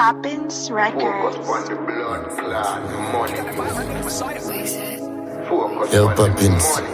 Poppins Records. Focus on the blood clot, money. Focus Yo, on Poppins. the money.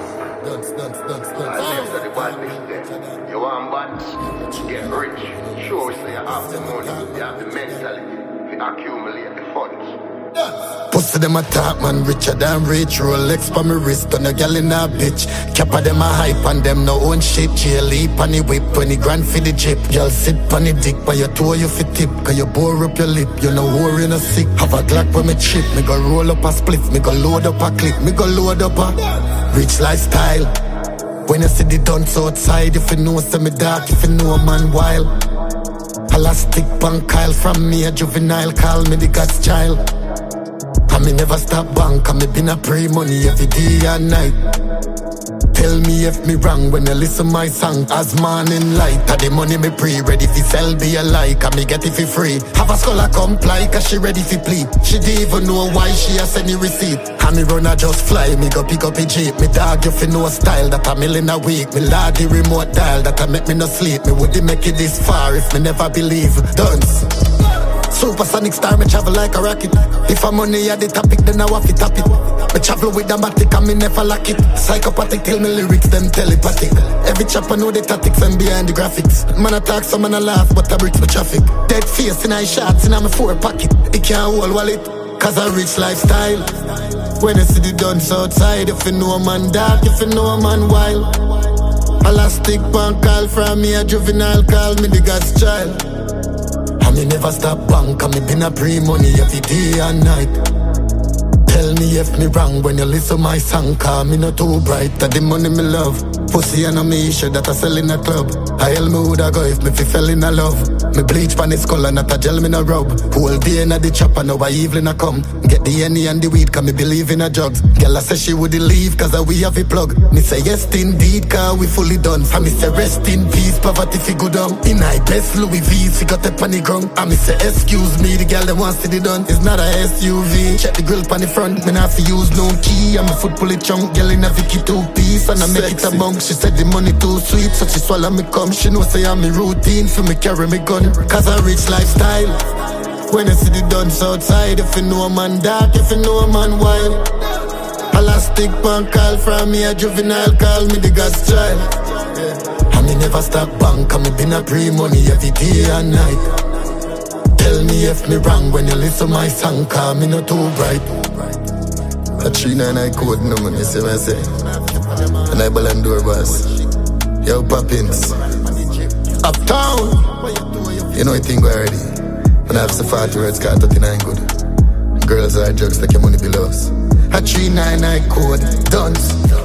I left at the badness then. You want bad? Get rich. Show us that you have the money. You have the mentality to accumulate the funds. Pussy them a top man, richer than rich. Rolex pa me wrist on a gal in a bitch. Kappa them a hype and them no own shit. Jail leap on the whip, 20 grand for the chip. Y'all sit on the dick, by your toe you fit tip. Cause you bore up your lip, you know worry no sick. Have a Glock for me chip, me go roll up a split. Me go load up a clip, me go load up a rich lifestyle. When you see the dunce outside, if you know say me dark, if you know a man wild. Elastic punk Kyle from me a juvenile, call me the God's child. And me never stop bank, and me been a pre-money every day and night. Tell me if me wrong when you listen my song. As morning light, the money me pre-ready fi sell be a like, and me get it fi free. Have a scholar comply, cause she ready fi plead. She didn't even know why she a send the receipt. And me run a just fly, me go pick up a jeep. Me dog you fi know style, that a million a week. Me lad the remote dial, that a make me no sleep. Me would make it this far if me never believe. Dance. Supersonic star, me travel like a rocket. If I'm money at the topic, then I want to tap it. Me travel with the matic and me never lack it. Psychopathic, tell me lyrics, them telepathic. Every chopper know the tactics and behind the graphics. Man I talk, some man I laugh, but I break the traffic. Dead face in I shots in my 4 pocket. It can't hold wallet, cause I rich lifestyle. When I see the dunce outside, if you know a man dark, if you know a man wild. Elastic punk call from me a juvenile, call me the God's child. And me never stop bank, and me been a pre-money every day and night. Tell me if me wrong when you listen my song, cause me not too bright. That the money me love, pussy and me issue that I sell in a club. I hell me woulda go if me fi fell in a love. Me bleach pan his skull and not a gel me no rub. Whole day inna the chopper, now I evening I come. Get the henny and the weed, cause me believe in a drugs. Girl I say she would leave, cause we have a plug. Me say yes indeed, cause we fully done. And me say rest in peace, poverty fi go down. In I best Louis V, fi got up on the ground. And me say excuse me, the girl that wants to the done. It's not a SUV, check the grill pan the front. Me not fi use no key, and my foot pull it chunk. Girl in a Vicky 2-piece, and I make it a bunk. She said the money too sweet, so she swallow me cum. She know say I'm me routine, for me carry me gun. Cause I rich lifestyle. When I see the dunce outside, if you know a man dark, if you know a man wild. Elastic punk call from me a juvenile, call me the God's child. And me never stop bank, and me been a pre-money every day and night. Tell me if me wrong when you listen my song, cause me not too bright. A 399 code no man, you see what I say? And I ball and door boss. Yo Poppins. Uptown. You know I think we're ready. When I have some 40 words, cause 39 good. Girls are drugs like your money below us. A 399 code, done.